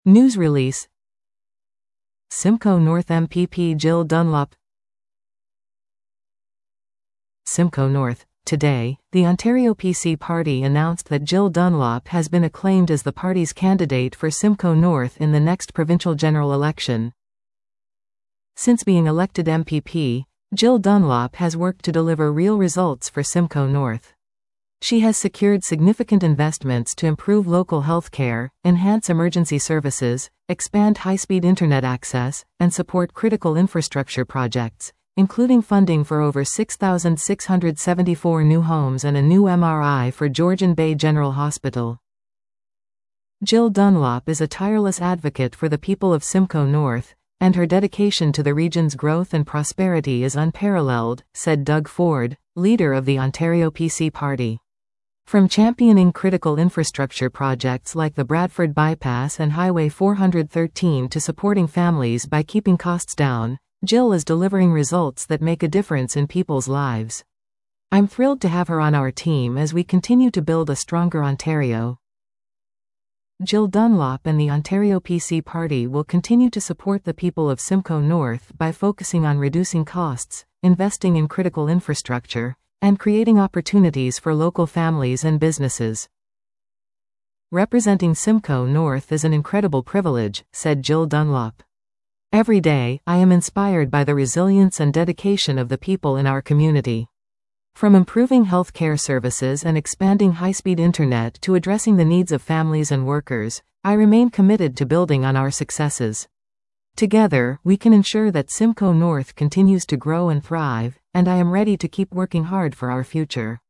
News release. Simcoe North MPP Jill Dunlop. Simcoe North. Today, the Ontario PC Party announced that Jill Dunlop has been acclaimed as the party's candidate for Simcoe North in the next provincial general election. Since being elected MPP, Jill Dunlop has worked to deliver real results for Simcoe North. She has secured significant investments to improve local health care, enhance emergency services, expand high-speed internet access, and support critical infrastructure projects, including funding for over 6,674 new homes and a new MRI for Georgian Bay General Hospital. Jill Dunlop is a tireless advocate for the people of Simcoe North, and her dedication to the region's growth and prosperity is unparalleled, said Doug Ford, leader of the Ontario PC Party. From championing critical infrastructure projects like the Bradford Bypass and Highway 413 to supporting families by keeping costs down, Jill is delivering results that make a difference in people's lives. I'm thrilled to have her on our team as we continue to build a stronger Ontario. Jill Dunlop and the Ontario PC Party will continue to support the people of Simcoe North by focusing on reducing costs, investing in critical infrastructure, and creating opportunities for local families and businesses. Representing Simcoe North is an incredible privilege, said Jill Dunlop. Every day, I am inspired by the resilience and dedication of the people in our community. From improving health care services and expanding high-speed internet to addressing the needs of families and workers, I remain committed to building on our successes. Together, we can ensure that Simcoe North continues to grow and thrive, and I am ready to keep working hard for our future.